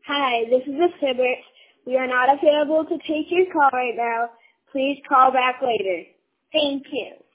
Hi, this is Miss Hibbert. We are not available to take your call right now. Please call back later. Thank you.